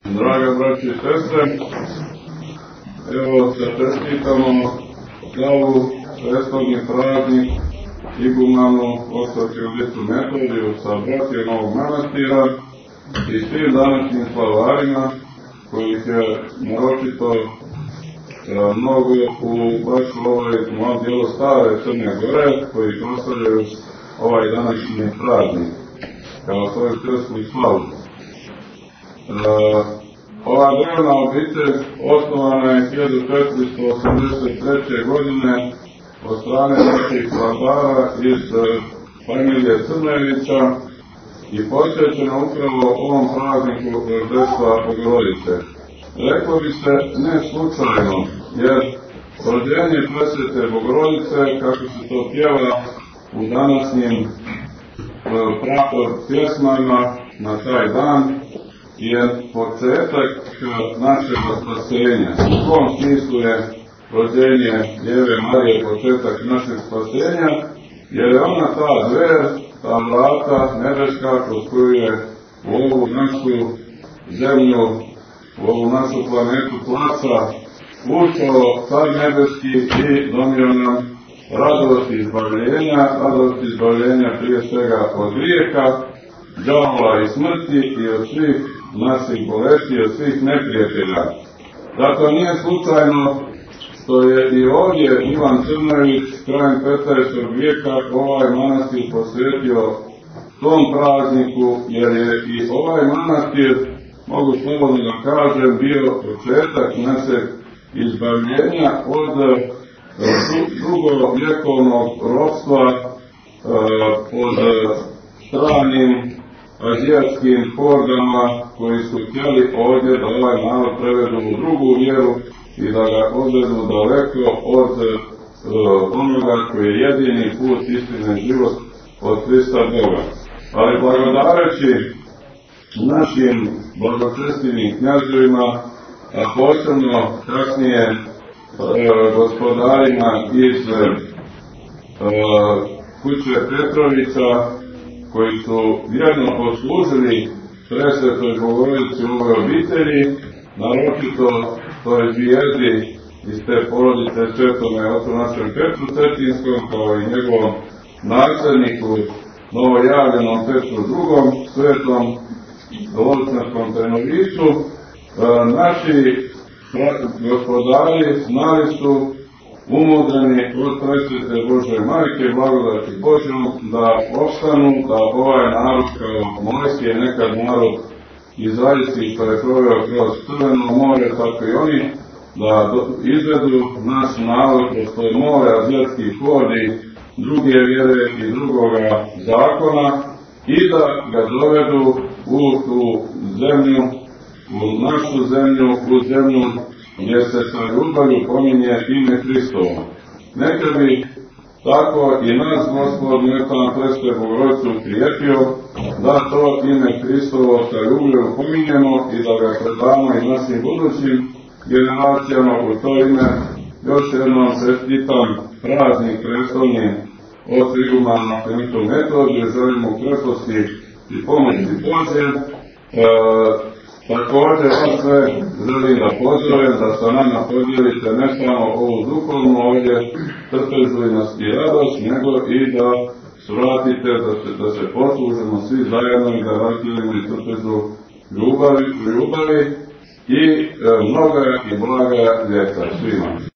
Draga braći i sestre, evo se čestitamo slavu prestolni praznik igumanu Osvetiogitu Metodiju sa bratijom ovog manastira i svim današnjim slavarima, kojih je naročito mnogo u baš ovoj malo dijelu stare Crne Gore, koji proslavljaju ovaj današnji praznik kao svoju krsnu slavu. Ova drevna obitelj osnovana je 1483. godine od strane naših vladara iz familije Crnevića i posvećena upravo ovom prazniku rođenstva Bogorodice. Reklo bi se ne slučajno, jer rođenje presvete Bogorodice, kako se to pjeva u današnjim pjesmama na taj dan, je početak našeg spasenja. U tom smislu je rođenje Djeve Marije početak našeg spasenja, jer je ona ta dver, ta vrata nebeska kroz koju je u ovu našu zemlju, u ovu našu planetu Tlaca ušao Car nebeski i donio nam radost izbavljenja prije svega od grijeha, đavola i smrti i od svih naših bolesti i od svih neprijatelja. Zato nije slučajno što je i ovdje Ivan Crnojević krajem 15. vijeka ovaj manastir posvetio tom prazniku, jer je i ovaj manastir, mogu slobodno da kažem, bio početak našeg izbavljenja od drugovjekovnog ropstva pod stranim azijatskim hordama koji su htjeli ovdje da ovaj narod prevedu u drugu vjeru i da ga odvedu daleko od onoga koji je jedini put, istine i život od Hrista Boga. Ali blagodareći našim blagočestivim knjaževima, a posebno kasnije gospodarima iz kuće Petrovića, koji su vjerno poslužili presvetoj Bogorodici u ovoj obitelji, naročito toj zvijezdi iz te porodice svetome ocu našem Petru Cetinskom, kao i njegovom nasljedniku novojavljenom Petru II, svetom Lovosnarskom Trenoviću. Naši gospodari znali su, umudreni od presvete Božje majke, blagodati Božjom, da ostanu, da ovaj narod kao mojski je nekad narod izraelski što je proveo kroz Crveno more, tako i oni, da izvedu naš narod kroz to more azijatskih hordi, druge vjere i drugoga zakona i da ga dovedu u tu zemlju, u našu zemlju, u zemlju gdje se sa ljubavlju pominje ime Hristovo. Neka bi tako i nas Gospod neka nam presvetoj Bogorodicu ukrijepio da to ime Hristovo sa ljubavlju pominjemo i da ga predamo i našim budućim generacijama. U to ime još jednom čestitam praznik prestolni od igumana Osvetiogitu Metodiju, želimo krslosti i pomoći Božje. Također vas sve želim da pozovem da sa nama podijelite ne samo ovu duhovnu ovdje trpežljivost i radost, nego i da svratite, da se poslužimo svi zajedno i da razdijelimo i trpežu ljubavi i mnoga i blaga ljeta svima.